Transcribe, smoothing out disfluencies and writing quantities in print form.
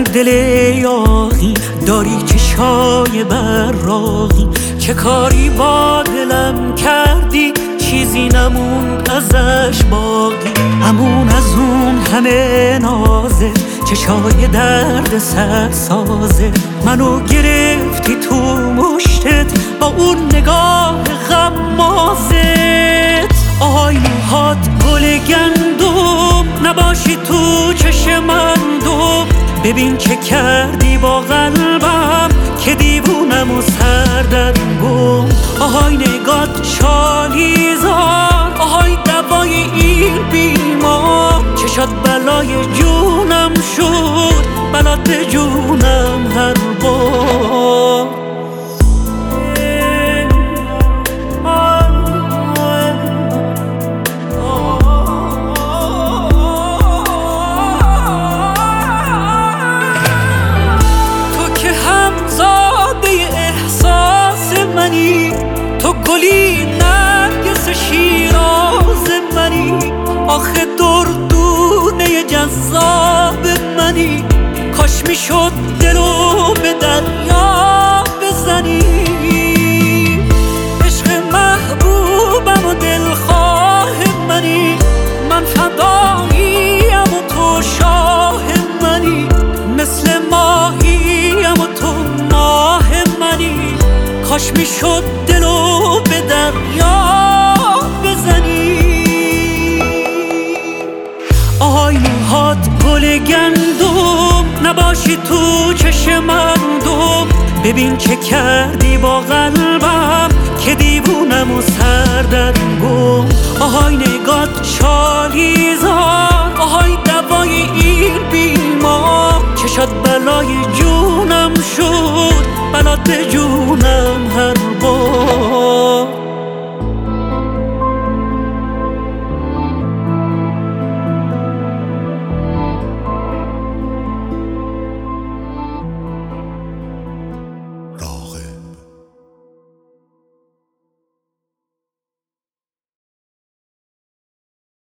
دل یاغی داری چشای براقی، چه کاری با دلم کردی چیزی نموند ازش باقی. امون از اون همه نازه، چشای درد سر سازه، منو گرفتی تو مشتت با اون نگاه غمازت. آهای موهات گل گندم، نباشی تو چشم من دوم. ببین چه کردی با قلبم که دیوونم و سردرگم. آهای نگات شالیزار، آهای دوای این بیمار. چشات بلای جونم شد، بلات جونم هر بار. تو گلی نرگس شیراز منی، آخه دردونه جذاب منی. کاش میشد دلو به دریا بزنی. عشق محبوبم و دلخواه منی، من فداییم و تو شاه منی. مثل ماهیم و تو ماه منی. کاش میشد دلو به دریا بزنی. آهای موهات گل گندم، نباشی تو چشم من دوم. ببین چه کردی با قلبم که دیوونم و سردرگم. آهای نگات شالیزار، آهای دوای این بیمار. چشات بلای جونم شد، بلات جونم